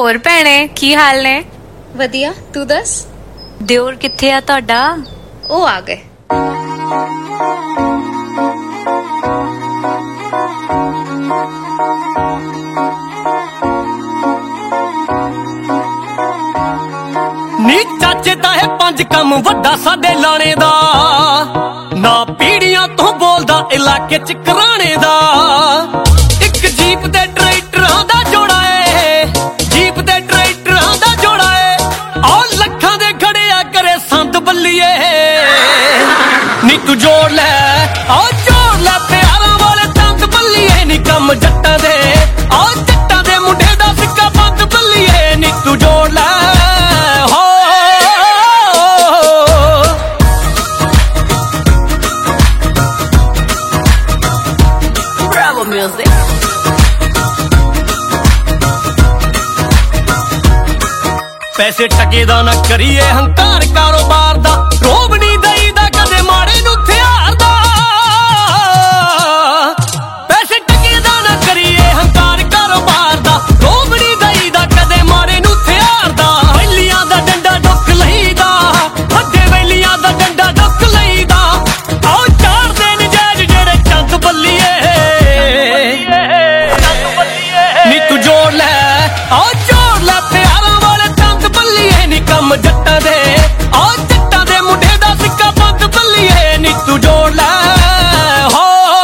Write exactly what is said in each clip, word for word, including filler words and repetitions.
ਹੋਰ ਭੈਣੇ ਕੀ ਹਾਲ ਨੇ? ਵਧੀਆ, ਤੂੰ ਦੱਸ। ਦਿਓਰ ਕਿੱਥੇ ਆ ਤੁਹਾਡਾ? ਉਹ ਆ ਗਏ। ਨੀ ਚਾਚੇ ਦਾ ਹੈ ਪੰਜ ਕੰਮ ਵੱਡਾ ਸਾਡੇ ਲਾਣੇ ਦਾ, ਨਾ ਪੀੜੀਆਂ ਤੋਂ ਬੋਲਦਾ ਇਲਾਕੇ ਚ ਘਰਾਣੇ ਦਾ। ਇੱਕ ਜੀਪ ਤੇ ਟਰੈਕਟਰਾਂ ਦਾ ਜੋੜਾ ਏ, ਜੀਪ ਤੇ ਟਰੈਕਟਰਾਂ ਦਾ ਜੋੜਾ ਏ, ਆ ਲੱਖਾਂ ਦੇ ਖੜਿਆ ਕਰੇ ਸੰਤ ਬੱਲੀਏ। ਨੀ ਤੂੰ ਜੋੜ ਲੈ, ਆ ਜੋੜ ਲੈ ਪਿਆਰਾਂ ਵਾਲੇ ਸੰਤ ਬੱਲੀਏ। ਨੀ ਕੰਮ ਜੱਟਾਂ ਦੇ, ਆ ਜੱਟਾਂ ਦੇ ਮੁੰਡੇ ਦਾ ਸਿੱਕਾ ਬੰਦ ਬੱਲੀਏ। ਨੀ ਤੂੰ ਜੋੜ ਲੈ ਪੈਸੇ ਟਕੇ ਦਾ ਨਾ ਕਰੀਏ ਹੰਕਾਰ ਕਾਰੋਬਾਰ ਦਾ, ਰੋਬ ਨਹੀਂ ਦਈਦਾ ਕਦੇ ਮਾੜੇ ਨੂੰ ਥਿਆਰ ਦਾ। ਪੈਸੇ ਟਕੇ ਦਾ ਨਾ ਕਰੀਏ ਹੰਕਾਰ ਕਾਰੋਬਾਰ ਦਾ, ਰੋਬ ਨਹੀਂ ਦਈਦਾ ਕਦੇ ਮਾੜੇ ਨੂੰ ਥਿਆਰ ਦਾ। ਵੈਲੀਆਂ ਦਾ ਡੰਡਾ ਡੁੱਕ ਲਈਦਾ, ਵੱਡੇ ਵੈਲੀਆਂ ਦਾ ਡੰਡਾ ਡੁੱਕ ਲਈਦਾ। ਆਓ ਚਾੜਦੇ ਨਜਾਇਜ਼ ਜਿਹੜੇ ਚੰਦ ਬੱਲੀਏ। ਨੀ ਤੂੰ ਜੋੜ ਲੈ, ਆਓ ਜੋੜ ਲੈ ਪਿਆਰਾਂ ਵਾਲੇ ਬੱਲੀਏ। ਨੀ ਕੰਮ ਜੱਟਾਂ ਦੇ, ਆ ਜੱਟਾਂ ਦੇ ਮੁੰਡੇ ਦਾ ਸਿੱਕਾ ਬੰਦ ਬੱਲੀਏ। ਨੀ ਤੂੰ ਜੋੜ ਲੈ ਹੋ।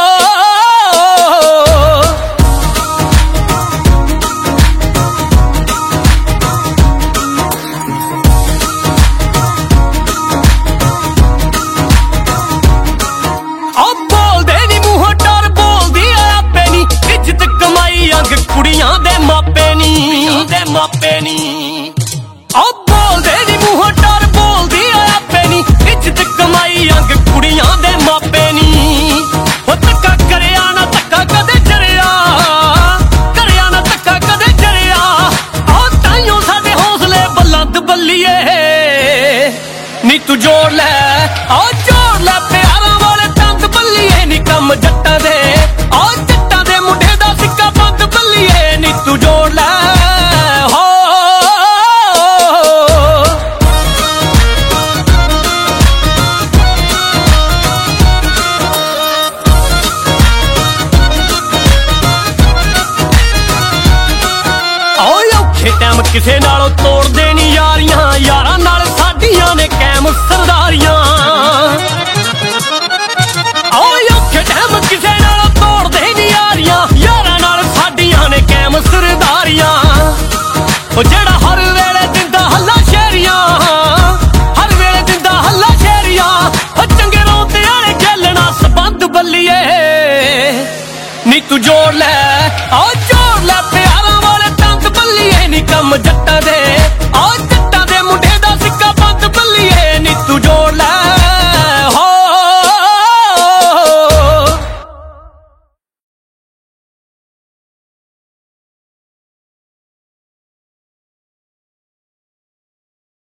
ਆ ਬੋਲਦੇ ਨੀ ਮੂੰਹੋਂ ਡਰ ਬੋਲਦੀ ਆ ਆਪੇ ਨੀ, ਇੱਜ਼ਤ ਕਮਾਈ ਅੰਗ ਕੁੜੀਆਂ ਦੇ ਮਾਪੇ ਨੀ, ਦੇ ਮਾਪੇ ਨੀ। ਆ ਬੋਲਦੇ ਨੀ ਮੂੰਹੋਂ ਡਰ ਬੋਲਦੀ ਆ ਆਪੇ ਨੀ, ਇੱਜ਼ਤ ਕਮਾਈ ਅੰਗ ਕੁੜੀਆਂ ਦੇ ਮਾਪੇ ਨੀ। ਉਹ ਧੱਕਾ ਕਰਿਆ ਨਾ ਧੱਕਾ ਕਦੇ ਜਰਿਆ, ਕਰਿਆ ਨਾ ਧੱਕਾ ਕਦੇ ਜਰਿਆ। ਆ ਤਾਈਓ ਸਾਡੇ ਹੌਸਲੇ ਬੁਲੰਦ ਬੱਲੀਏ। ਨੀ ਤੂੰ ਜੋੜ ਲੈ, ਆ ਜੋੜ ਲੈ ਪਿਆਰਾਂ ਵਾਲੇ ਤੰਦ ਬੱਲੀਏ। ਨੀ ਕੰਮ ਜੱਟਾਂ ਦੇ, ਆ ਜੱਟਾਂ ਦੇ ਮੁੰਡੇ ਦਾ ਸਿੱਕਾ ਬੰਦ ਬੱਲੀਏ। ਨੀ ਤੂੰ ਜੋੜ ਲੈ ਹੋ। ਟੈਮ ਕਿਸੇ ਨਾਲੋਂ ਤੋੜਦੇ ਨੀ ਯਾਰੀਆਂ, ਯਾਰਾਂ ਨਾਲ ਸਾਡੀਆਂ ਨੇ ਕੈਮ ਸਰਦਾਰੀਆਂ। ਓਏ ਔਖੇ ਟੈਮ ਕਿਸੇ ਨਾਲੋਂ ਤੋੜਦੇ ਨੀ ਯਾਰੀਆਂ, ਯਾਰਾਂ ਨਾਲ ਸਾਡੀਆਂ ਨੇ ਕੈਮ ਸਰਦਾਰੀਆਂ। ਉਹ ਜਿਹੜਾ ਹਰ ਵੇਲੇ ਦਿੰਦਾ ਹੱਲਾ ਸ਼ੇਰੀਆਂ, ਹਰ ਵੇਲੇ ਦਿੰਦਾ ਹੱਲਾ ਸ਼ੇਰੀਆਂ। ਉਹ ਚੰਗੇ ਰੋਤੇ ਵਾਲੇ ਗੇਲਣਾ ਸਬੰਧ ਬੱਲੀਏ। ਨੀ ਤੂੰ ਜੋੜ ਲੈ, ਆ ਜੋੜ ਲੈ ਪਿਆਰਾਂ ਵਾਲੇ ਤੰਦ ਬੱਲੀਏ। ਨੀ ਕੰਮ ਜੱਟਾਂ ਦੇ,